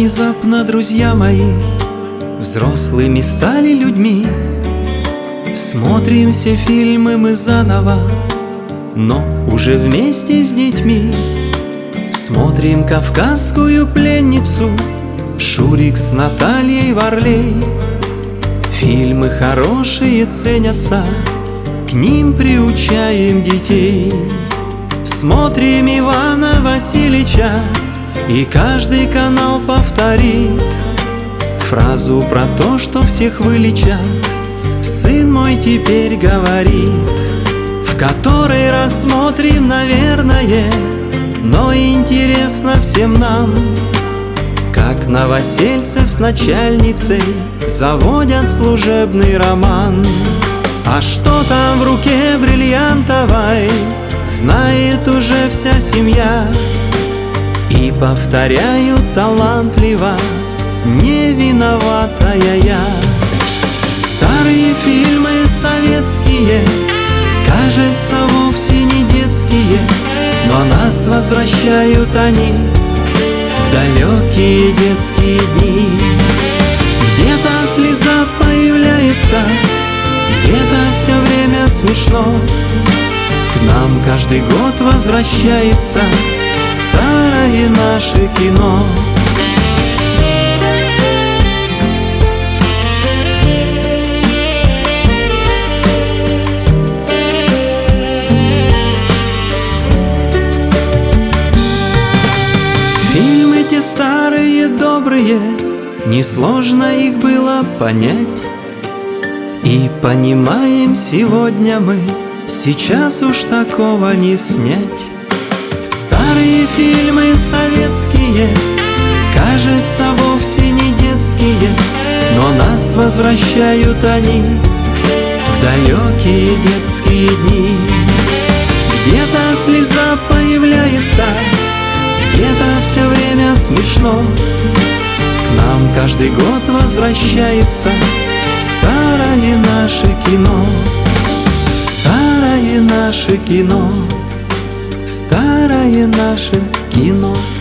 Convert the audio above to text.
внезапно, друзья мои, взрослыми стали людьми. Смотрим все фильмы мы заново, но уже вместе с детьми. Смотрим «Кавказскую пленницу», «Шурик с Натальей Варлей». Фильмы хорошие ценятся, к ним приучаем детей. Смотрим Ивана Васильевича, и каждый канал повторит фразу про то, что всех вылечат. Сын мой теперь говорит. В который раз смотрим, наверное, но интересно всем нам, как новосельцев с начальницей заводят служебный роман. А что там в руке бриллиантовой, знает уже вся семья. И повторяют талантливо: не виноватая я. Старые фильмы советские, кажется, вовсе не детские, но нас возвращают они в далекие детские дни. Где-то слеза появляется, где-то все время смешно. К нам каждый год возвращается старое наше кино. Фильмы те старые, добрые, несложно их было понять. И понимаем сегодня мы, сейчас уж такого не снять. Старые фильмы советские, кажется, вовсе не детские, но нас возвращают они в далекие детские дни. Где-то слеза появляется, где-то все время смешно. К нам каждый год возвращается старое наше кино. Старое наше кино, старое наше кино.